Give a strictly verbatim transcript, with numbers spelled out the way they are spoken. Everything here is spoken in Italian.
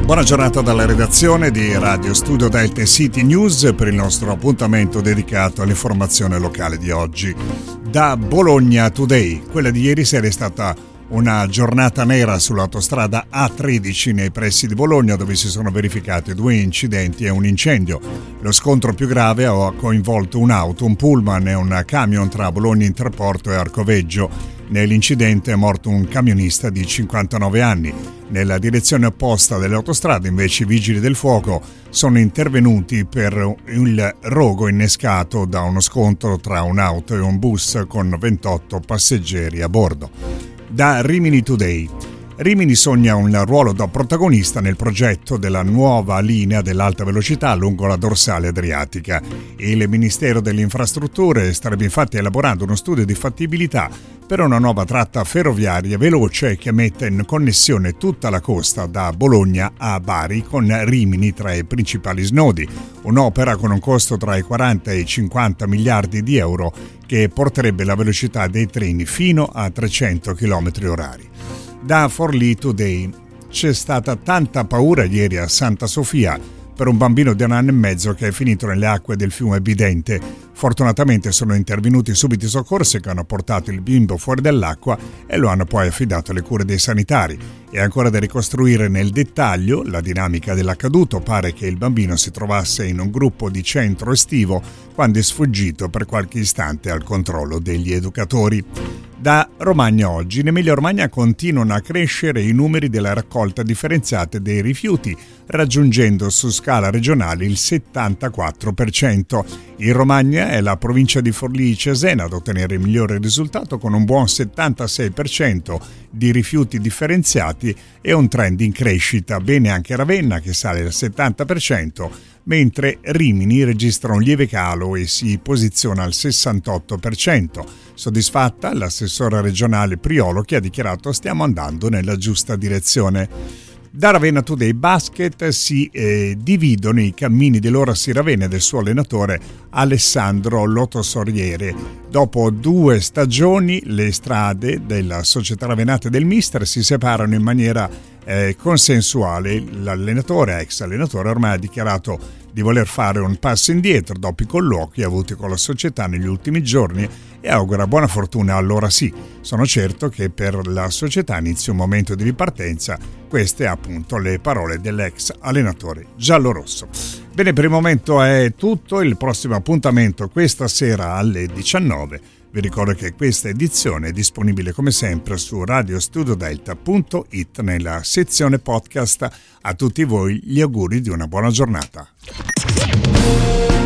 Buona giornata dalla redazione di Radio Studio Delta City News per il nostro appuntamento dedicato all'informazione locale di oggi. Da Bologna Today, quella di ieri sera è stata una giornata nera sull'autostrada A tredici nei pressi di Bologna, dove si sono verificati due incidenti e un incendio. Lo scontro più grave ha coinvolto un'auto, un pullman e un camion tra Bologna Interporto e Arcoveggio. Nell'incidente è morto un camionista di cinquantanove anni. Nella direzione opposta delle autostrade, invece, i vigili del fuoco sono intervenuti per il rogo innescato da uno scontro tra un'auto e un bus con ventotto passeggeri a bordo. Da Rimini Today. Rimini sogna un ruolo da protagonista nel progetto della nuova linea dell'alta velocità lungo la dorsale adriatica. Il Ministero delle Infrastrutture starebbe infatti elaborando uno studio di fattibilità per una nuova tratta ferroviaria veloce che metta in connessione tutta la costa da Bologna a Bari con Rimini tra i principali snodi. Un'opera con un costo tra i quaranta e i cinquanta miliardi di euro che porterebbe la velocità dei treni fino a trecento chilometri orari. Da Forlì Today. C'è stata tanta paura ieri a Santa Sofia per un bambino di un anno e mezzo che è finito nelle acque del fiume Bidente. Fortunatamente sono intervenuti subito i soccorsi che hanno portato il bimbo fuori dall'acqua e lo hanno poi affidato alle cure dei sanitari. È ancora da ricostruire nel dettaglio la dinamica dell'accaduto. Pare che il bambino si trovasse in un gruppo di centro estivo quando è sfuggito per qualche istante al controllo degli educatori. Da Romagna Oggi. In Emilia-Romagna continuano a crescere i numeri della raccolta differenziata dei rifiuti, raggiungendo su scala regionale il settantaquattro per cento. In Romagna è la provincia di Forlì-Cesena ad ottenere il migliore risultato con un buon settantasei per cento di rifiuti differenziati e un trend in crescita. Bene anche Ravenna che sale al settanta per cento, mentre Rimini registra un lieve calo e si posiziona al sessantotto per cento. Soddisfatta l'assessora regionale Priolo che ha dichiarato stiamo andando nella giusta direzione. Da Ravenna Today Basket si eh, dividono i cammini dell'Orasi Ravenna e del suo allenatore Alessandro Lotosoriere. Dopo due stagioni le strade della società ravenata e del mister si separano in maniera eh, consensuale. L'allenatore, ex allenatore, ormai ha dichiarato di voler fare un passo indietro dopo i colloqui avuti con la società negli ultimi giorni e augura buona fortuna allora sì. Sono certo che per la società inizi un momento di ripartenza. Queste appunto le parole dell'ex allenatore giallorosso. Bene, per il momento è tutto. Il prossimo appuntamento questa sera alle diciannove. Vi ricordo che questa edizione è disponibile come sempre su radio studio delta punto it nella sezione podcast. A tutti voi gli auguri di una buona giornata.